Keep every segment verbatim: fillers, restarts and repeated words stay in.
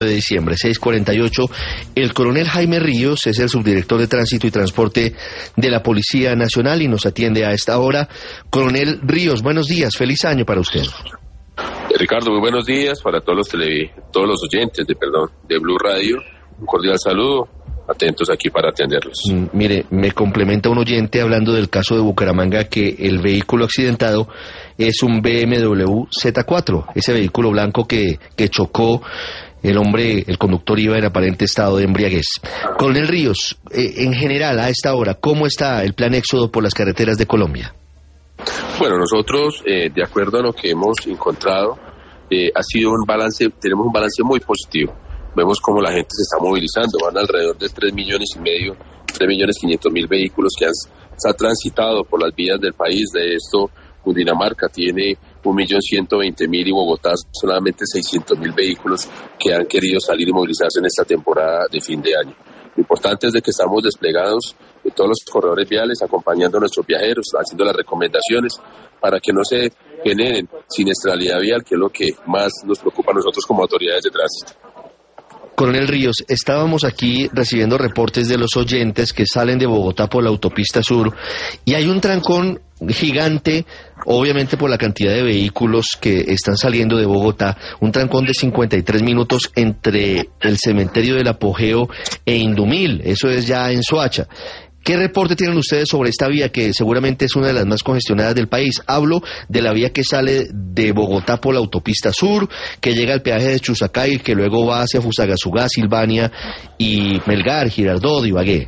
de diciembre, seis cuarenta y ocho. El coronel Jaime Ríos es el subdirector de Tránsito y Transporte de la Policía Nacional y nos atiende a esta hora. Coronel Ríos, buenos días, feliz año para usted. Ricardo, muy buenos días para todos los tele, todos los oyentes de perdón de Blue Radio. Un cordial saludo, atentos aquí para atenderlos. Mm, mire, me complementa un oyente hablando del caso de Bucaramanga que el vehículo accidentado es un B M W Z cuatro, ese vehículo blanco que, que chocó. El hombre, el conductor iba en aparente estado de embriaguez. Coronel Ríos, eh, en general a esta hora, ¿cómo está el plan éxodo por las carreteras de Colombia? Bueno, nosotros, eh, de acuerdo a lo que hemos encontrado, eh, ha sido un balance, tenemos un balance muy positivo. Vemos cómo la gente se está movilizando, van alrededor de tres millones y medio, tres millones quinientos mil vehículos que han, se han transitado por las vías del país. De esto, Cundinamarca tiene un millón ciento veinte mil y Bogotá solamente seiscientos mil vehículos que han querido salir y movilizarse en esta temporada de fin de año. Lo importante es de que estamos desplegados en todos los corredores viales, acompañando a nuestros viajeros, haciendo las recomendaciones para que no se generen siniestralidad vial, que es lo que más nos preocupa a nosotros como autoridades de tránsito. Coronel Ríos, estábamos aquí recibiendo reportes de los oyentes que salen de Bogotá por la autopista sur y hay un trancón gigante, obviamente por la cantidad de vehículos que están saliendo de Bogotá, un trancón de cincuenta y tres minutos entre el cementerio del Apogeo e Indumil, eso es ya en Soacha. ¿Qué reporte tienen ustedes sobre esta vía que seguramente es una de las más congestionadas del país? Hablo de la vía que sale de Bogotá por la autopista sur, que llega al peaje de Chusacay, que luego va hacia Fusagasugá, Silvania y Melgar, Girardot, Ibagué.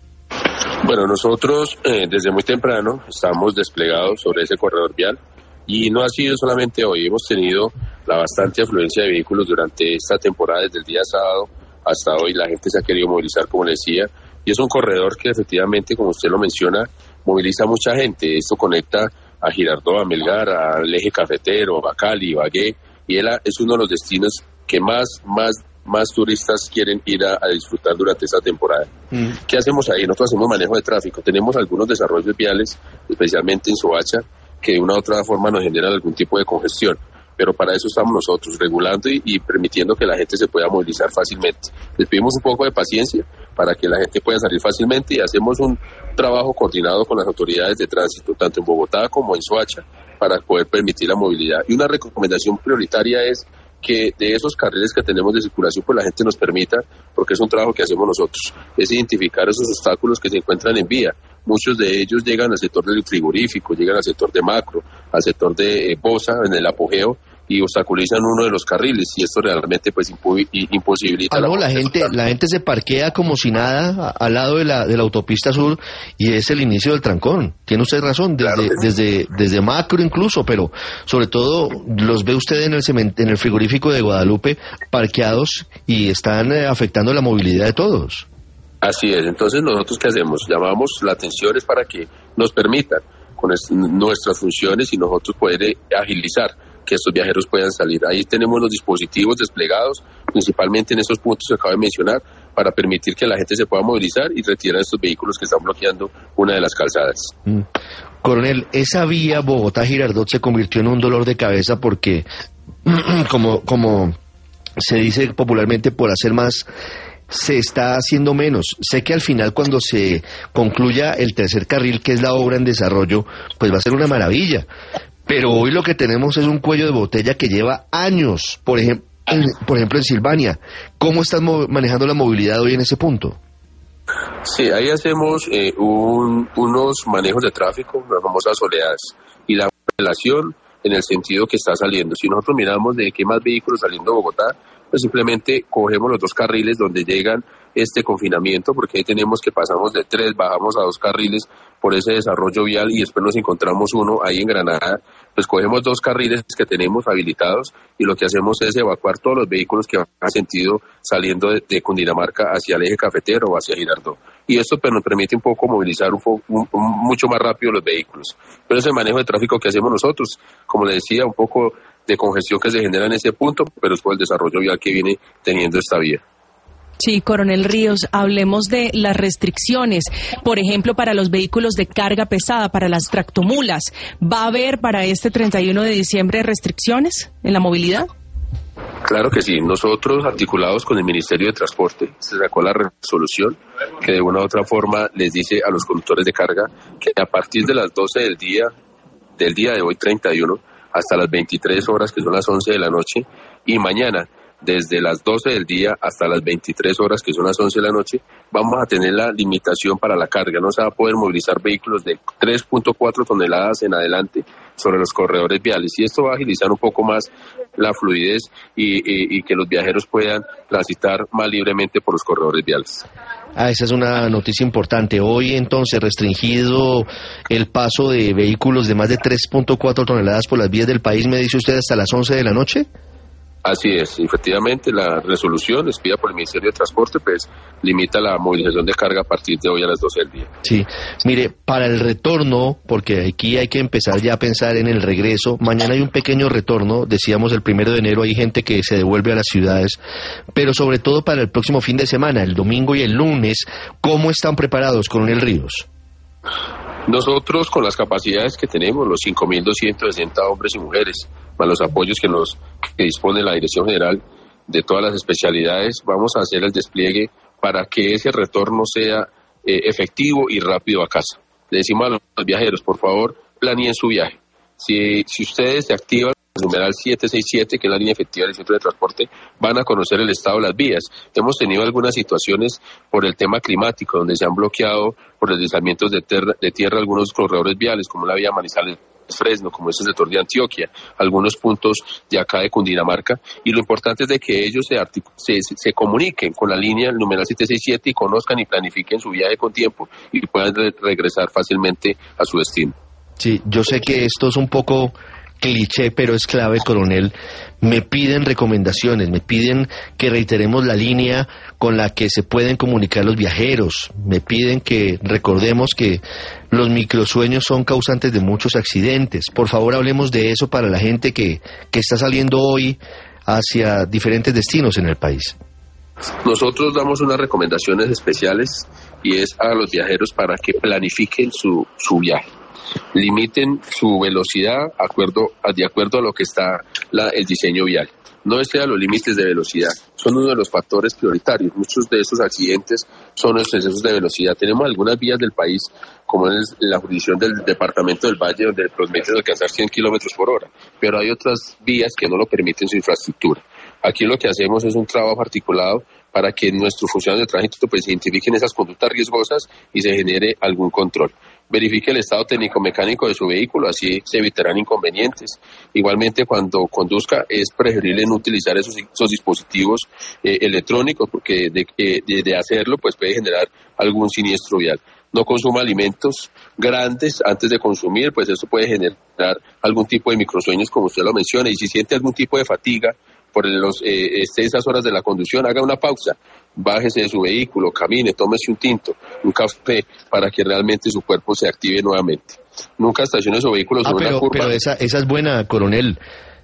Bueno, nosotros eh, desde muy temprano estamos desplegados sobre ese corredor vial y no ha sido solamente hoy, hemos tenido la bastante afluencia de vehículos durante esta temporada, desde el día sábado hasta hoy. La gente se ha querido movilizar, como le decía, y es un corredor que efectivamente, como usted lo menciona, moviliza a mucha gente. Esto conecta a Girardot, a Melgar, al eje cafetero, a Cali, Ibagué, y él es uno de los destinos que más, más, más turistas quieren ir a, a disfrutar durante esta temporada. Mm. ¿Qué hacemos ahí? Nosotros hacemos manejo de tráfico. Tenemos algunos desarrollos viales, especialmente en Soacha, que de una u otra forma nos generan algún tipo de congestión. Pero para eso estamos nosotros, regulando y, y permitiendo que la gente se pueda movilizar fácilmente. Les pedimos un poco de paciencia para que la gente pueda salir fácilmente y hacemos un trabajo coordinado con las autoridades de tránsito, tanto en Bogotá como en Soacha, para poder permitir la movilidad. Y una recomendación prioritaria es que de esos carriles que tenemos de circulación, pues la gente nos permita, porque es un trabajo que hacemos nosotros, es identificar esos obstáculos que se encuentran en vía. Muchos de ellos llegan al sector del frigorífico, llegan al sector de Macro, al sector de eh, Bosa, en el Apogeo, y obstaculizan uno de los carriles, y esto realmente pues impu- imposibilita. Ah, no, la, la gente la gente se parquea como si nada a, al lado de la de la autopista sur y es el inicio del trancón. Tiene usted razón, desde claro, desde desde Macro incluso, pero sobre todo los ve usted en el cement- en el frigorífico de Guadalupe parqueados y están eh, afectando la movilidad de todos. Así es. Entonces nosotros ¿qué hacemos? Llamamos la atención es para que nos permitan con es- nuestras funciones y nosotros poder eh, agilizar que estos viajeros puedan salir. Ahí tenemos los dispositivos desplegados, principalmente en esos puntos que acabo de mencionar, para permitir que la gente se pueda movilizar y retirar estos vehículos que están bloqueando una de las calzadas. Mm. Coronel, esa vía Bogotá-Girardot se convirtió en un dolor de cabeza porque, como, como se dice popularmente, por hacer más, se está haciendo menos. Sé que al final, cuando se concluya el tercer carril, que es la obra en desarrollo, pues va a ser una maravilla. Pero hoy lo que tenemos es un cuello de botella que lleva años, por ejemplo, en, por ejemplo en Silvania. ¿Cómo están mo- manejando la movilidad hoy en ese punto? Sí, ahí hacemos eh, un, unos manejos de tráfico, las famosas oleadas, y la relación en el sentido que está saliendo. Si nosotros miramos de qué más vehículos saliendo de Bogotá, pues simplemente cogemos los dos carriles donde llegan este confinamiento, porque ahí tenemos que pasamos de tres, bajamos a dos carriles por ese desarrollo vial y después nos encontramos uno ahí en Granada. Pues cogemos dos carriles que tenemos habilitados y lo que hacemos es evacuar todos los vehículos que van a sentido saliendo de, de Cundinamarca hacia el eje cafetero o hacia Girardot. Y esto pues, nos permite un poco movilizar un, un, un, mucho más rápido los vehículos. Pero es el manejo de tráfico que hacemos nosotros. Como le decía, un poco de congestión que se genera en ese punto, pero es por el desarrollo vial que viene teniendo esta vía. Sí, Coronel Ríos, hablemos de las restricciones, por ejemplo, para los vehículos de carga pesada, para las tractomulas. ¿Va a haber para este treinta y uno de diciembre restricciones en la movilidad? Claro que sí. Nosotros, articulados con el Ministerio de Transporte, se sacó la resolución que de una u otra forma les dice a los conductores de carga que a partir de las doce del día, del día de hoy treinta y uno, hasta las veintitrés horas, que son las once de la noche, y mañana, desde las doce del día hasta las veintitrés horas, que son las once de la noche, vamos a tener la limitación para la carga. No se va a poder movilizar vehículos de tres punto cuatro toneladas en adelante sobre los corredores viales. Y esto va a agilizar un poco más la fluidez y, y, y que los viajeros puedan transitar más libremente por los corredores viales. Ah, esa es una noticia importante. Hoy, entonces, restringido el paso de vehículos de más de tres punto cuatro toneladas por las vías del país, me dice usted, hasta las once de la noche. Así es, efectivamente la resolución expedida por el Ministerio de Transporte pues limita la movilización de carga a partir de hoy a las doce del día. Sí, mire, para el retorno, porque aquí hay que empezar ya a pensar en el regreso, mañana hay un pequeño retorno, decíamos el primero de enero hay gente que se devuelve a las ciudades, pero sobre todo para el próximo fin de semana, el domingo y el lunes, ¿cómo están preparados, Coronel Ríos? Nosotros, con las capacidades que tenemos, los cinco mil doscientos sesenta hombres y mujeres, más los apoyos que nos que dispone la Dirección General de todas las especialidades, vamos a hacer el despliegue para que ese retorno sea eh, efectivo y rápido a casa. Le decimos a los viajeros, por favor, planeen su viaje. Si, si ustedes se activan el numeral siete seis siete, que es la línea efectiva del Centro de Transporte, van a conocer el estado de las vías. Hemos tenido algunas situaciones por el tema climático, donde se han bloqueado por deslizamientos de, ter- de tierra algunos corredores viales, como la vía Manizales Fresno, como es el sector de Antioquia, algunos puntos de acá de Cundinamarca, y lo importante es de que ellos se, artic- se, se comuniquen con la línea, el numeral siete seis siete, y conozcan y planifiquen su viaje con tiempo y puedan re- regresar fácilmente a su destino. Sí, yo sé que esto es un poco cliché, pero es clave, coronel. Me piden recomendaciones, me piden que reiteremos la línea con la que se pueden comunicar los viajeros, me piden que recordemos que los microsueños son causantes de muchos accidentes. Por favor, hablemos de eso para la gente que, que está saliendo hoy hacia diferentes destinos en el país. Nosotros damos unas recomendaciones especiales y es a los viajeros para que planifiquen su, su viaje. Limiten su velocidad acuerdo, de acuerdo a lo que está la, el diseño vial. No exceda los límites de velocidad. Son uno de los factores prioritarios. Muchos de esos accidentes son los excesos de velocidad. Tenemos algunas vías del país, como es la jurisdicción del departamento del Valle, donde permiten alcanzar cien kilómetros por hora. Pero hay otras vías que no lo permiten su infraestructura. Aquí lo que hacemos es un trabajo articulado para que nuestros funcionarios de tránsito pues identifiquen esas conductas riesgosas y se genere algún control. Verifique el estado técnico-mecánico de su vehículo, así se evitarán inconvenientes. Igualmente, cuando conduzca, es preferible no utilizar esos, esos dispositivos eh, electrónicos, porque de, de, de hacerlo pues puede generar algún siniestro vial. No consuma alimentos grandes antes de consumir, pues eso puede generar algún tipo de microsueños, como usted lo menciona, y si siente algún tipo de fatiga por los, eh, esas horas de la conducción, haga una pausa, bájese de su vehículo, camine, tómese un tinto, un café, para que realmente su cuerpo se active nuevamente. Nunca estacione su vehículo sobre ah, pero, una curva. Pero esa, esa es buena, coronel.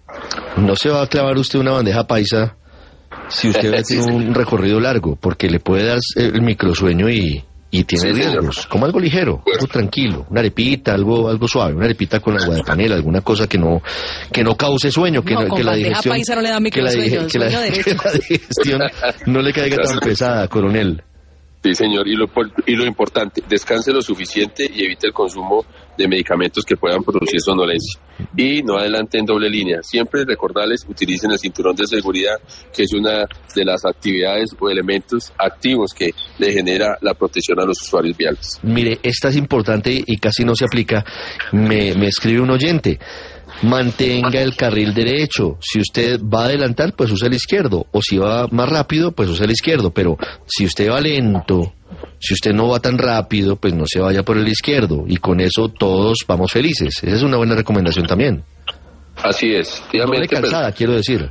No se va a clavar usted una bandeja paisa si usted va a tener un recorrido largo, porque le puede dar el microsueño y... Y tiene sí, riesgos, señor. Como algo ligero, bueno. algo tranquilo, una arepita, algo algo suave, una arepita con agua de panela, alguna cosa que no que no cause sueño, que, no, no, que la digestión no le da que, la, que, la, que la digestión no le caiga tan pesada, coronel. Sí, señor, y lo, y lo importante, descanse lo suficiente y evite el consumo de medicamentos que puedan producir somnolencia. Y no adelante en doble línea. Siempre recordarles, utilicen el cinturón de seguridad, que es una de las actividades o elementos activos que le genera la protección a los usuarios viales. Mire, esta es importante y casi no se aplica. Me, me escribe un oyente. Mantenga el carril derecho. Si usted va a adelantar, pues use el izquierdo. O si va más rápido, pues use el izquierdo. Pero si usted va lento, si usted no va tan rápido, pues no se vaya por el izquierdo. Y con eso todos vamos felices. Esa es una buena recomendación también. Así es. Doble calzada, pues, quiero decir.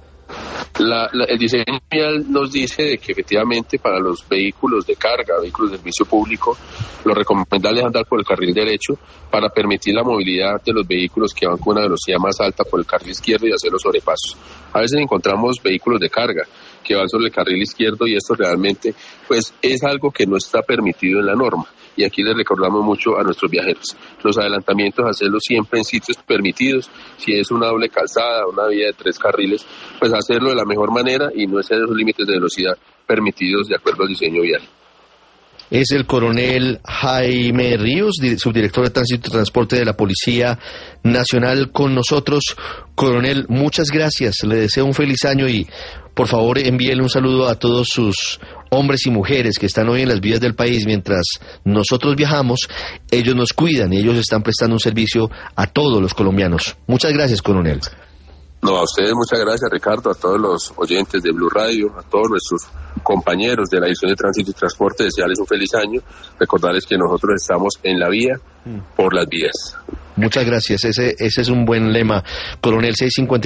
La, la, el diseño vial nos dice de que efectivamente para los vehículos de carga, vehículos de servicio público, lo recomendable es andar por el carril derecho para permitir la movilidad de los vehículos que van con una velocidad más alta por el carril izquierdo y hacer los sobrepasos. A veces encontramos vehículos de carga que van sobre el carril izquierdo y esto realmente pues es algo que no está permitido en la norma. y aquí les recordamos mucho a nuestros viajeros. Los adelantamientos, hacerlos siempre en sitios permitidos. Si es una doble calzada, una vía de tres carriles, pues hacerlo de la mejor manera y no exceder los límites de velocidad permitidos de acuerdo al diseño vial. Es el coronel Jaime Ríos, subdirector de Tránsito y Transporte de la Policía Nacional, con nosotros. Coronel, muchas gracias, le deseo un feliz año y por favor envíele un saludo a todos sus hombres y mujeres que están hoy en las vías del país. Mientras nosotros viajamos, ellos nos cuidan y ellos están prestando un servicio a todos los colombianos. Muchas gracias, coronel. No, a ustedes muchas gracias, Ricardo, a todos los oyentes de Blue Radio, a todos nuestros compañeros de la Dirección de Tránsito y Transporte, desearles un feliz año, recordarles que nosotros estamos en la vía por las vías. Muchas gracias, ese, ese es un buen lema, coronel. seiscientos cincuenta